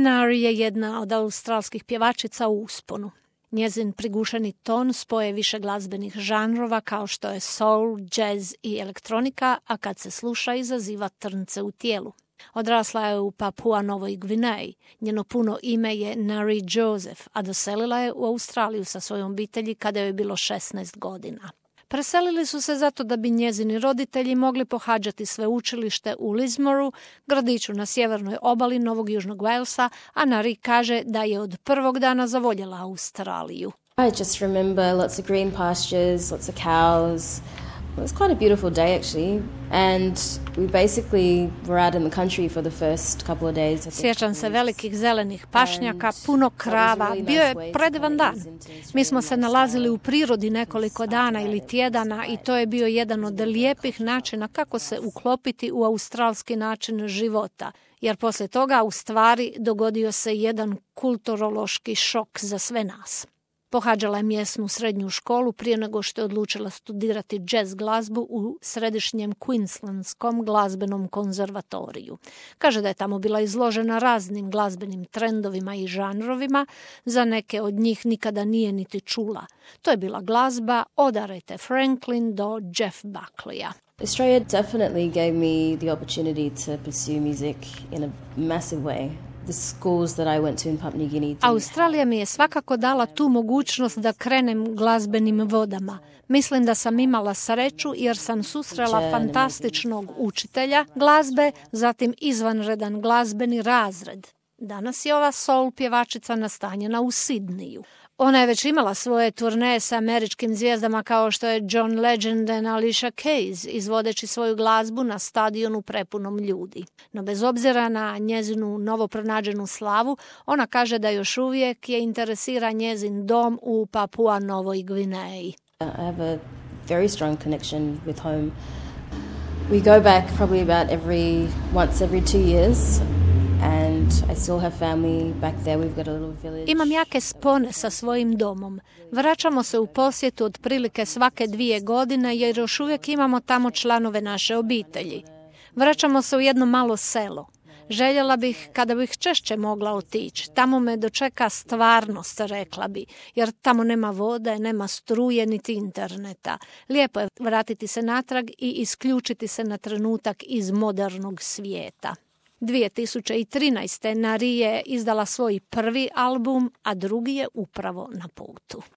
Nari je jedna od australskih pjevačica u usponu. Njezin prigušeni ton spoje više glazbenih žanrova kao što je soul, jazz i elektronika, a kad se sluša izaziva trnce u tijelu. Odrasla je u Papua Novoj Gvineji. Njeno puno ime je Nari Joseph, a doselila je u Australiju sa svojom obitelji kada joj je bilo 16 godina. Preselili su se zato da bi njezini roditelji mogli pohađati sveučilište u Lismoru, gradiću na sjevernoj obali Novog Južnog Walesa, a Nari kaže da je od prvog dana zavoljela Australiju. I just remember lots of green pastures, lots of cows. It was quite a beautiful day actually, and we basically were out in the country for the first couple of days. Sjećam se velikih zelenih pašnjaka, puno krava, bio je predivan dan. Mi smo se nalazili u prirodi nekoliko dana ili tjedana i to je bio jedan od lijepih načina kako se uklopiti u australski način života, jer poslije toga u stvari dogodio se jedan kulturološki šok za sve nas. Pohađala je mjesnu srednju školu prije nego što je odlučila studirati jazz glazbu u središnjem Queenslandskom glazbenom konzervatoriju. Kaže da je tamo bila izložena raznim glazbenim trendovima i žanrovima, za neke od njih nikada nije niti čula. To je bila glazba od Arethe Franklin do Jeff Buckley-a. Australia definitely gave me the opportunity to pursue music in a massive way. The schools that I went to in Papua New Guinea. Australija mi je svakako dala tu mogućnost da krenem glazbenim vodama. Mislim da sam imala sreću jer sam susrela fantastičnog učitelja glazbe, zatim izvanredan glazbeni razred. Danas je ova soul pjevačica nastanjena u Sidniju. Ona je već imala svoje turneje sa američkim zvijezdama kao što je John Legend i Alicia Keys, izvodeći svoju glazbu na stadionu prepunom ljudi. No bez obzira na njezinu novopronađenu slavu, ona kaže da još uvijek je interesira njezin dom u Papua Novoj Gvineji. I have a very strong connection with home. We go back probably about once every 2 years. And I still have family back there. We've got a little village. Imam jake spone sa svojim domom. Vraćamo se u posjetu otprilike svake 2 godine jer još uvijek imamo tamo članove naše obitelji. Vraćamo se u jedno malo selo. Željela bih kada bih češće mogla otići. Tamo me dočeka stvarnost, rekla bi, jer tamo nema vode, nema struje niti interneta. Lijepo je vratiti se natrag i isključiti se na trenutak iz modernog svijeta. 2013. Nari je izdala svoj prvi album, a drugi je upravo na putu.